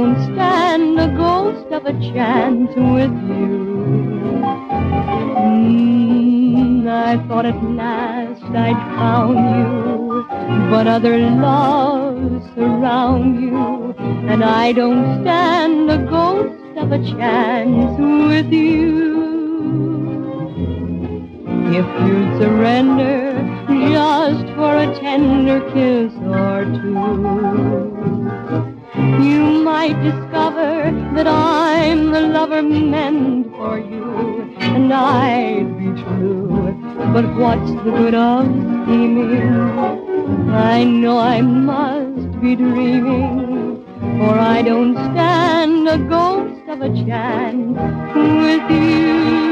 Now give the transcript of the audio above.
don't stand a ghost of a chance with you. I thought at last I'd found you, but other loves surround you, and I don't stand a ghost of a chance with you. If you'd surrender just for a tender kiss or two, you might discover that I'm the lover meant for you, and I'd be true. But what's the good of scheming? I know I must be dreaming, for I don't stand a ghost of a chance with you.